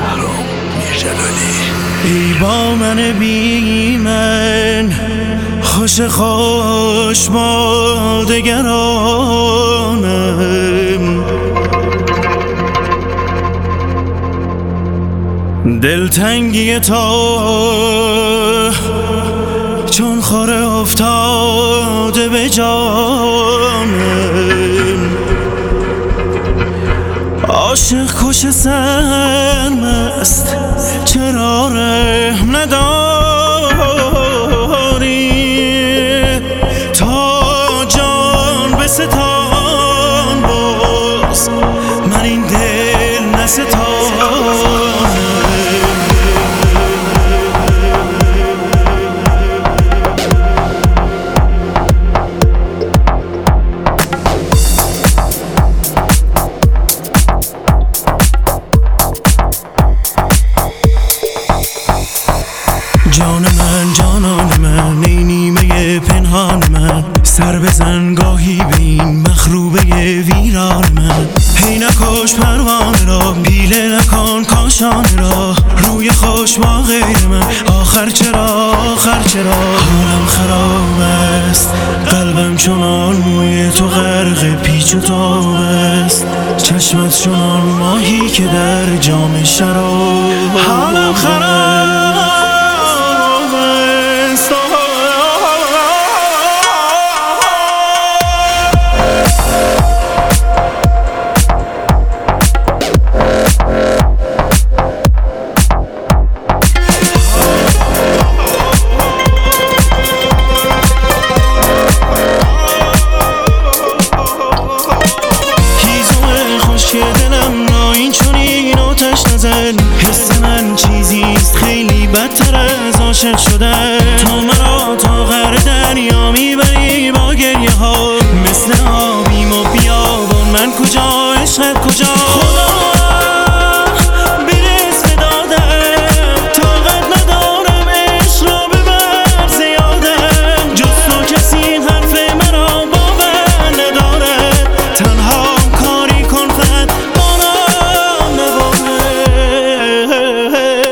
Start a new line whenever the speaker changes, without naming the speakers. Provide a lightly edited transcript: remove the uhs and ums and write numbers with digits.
شهرام میرجلالی.
ای با من بی من خوش خوش با دگرانم، دلتنگی تو چون خاره افتاده به جانم، عاشق کش سرمست چرا رحم نداری، تا جان بستان باز من این دل نستانم. جان من جانان من ای نیمه پنهان من، سر بزن گاهی به این مخروبه ویران من. هی نکش پروانه را پیله نکن کاشانه را، روی خوش با غیر من آخر چرا حالم خراب است، قلبم چنان موی تو غرق پیچ و تاب است، چشمت چنان ماهی که در جام شراب. حالم خراب حس من چیزیست خیلی بدتر از عاشق شدن، تو مرا تا غر دریا میبری با گریه ها، مثل آبیم و بیابان من کجا عشقت کجا.